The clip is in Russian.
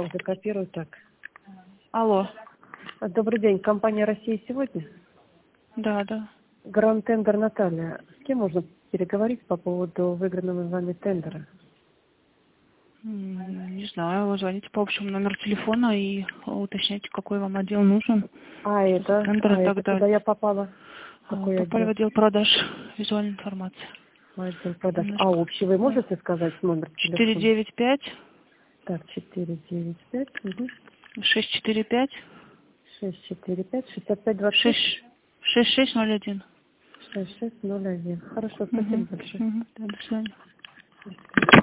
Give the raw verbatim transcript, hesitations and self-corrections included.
закопирую так. Алло. Добрый день, компания «Россия сегодня». Да, да. Гранд Тендер Наталья. С кем можно переговорить по поводу выигранного вами тендера? М, Не знаю, вы звоните по общему номеру телефона и уточняйте, какой вам отдел нужен. А это, Тендер а и это так куда я далее. попала? А, Какой Попали в отдел? отдел продаж визуальной информации. Отдел продаж. А Немножко. общий вы Да. можете сказать номер четыре телефона? девять пять Так, четыре девять пять, шесть четыре пять шесть четыре пять, шестьдесят пять двадцать шесть, шесть шесть шесть ноль один. шесть шесть ноль один. Хорошо, спасибо Угу. большое. Угу. Да, до свидания. До свидания.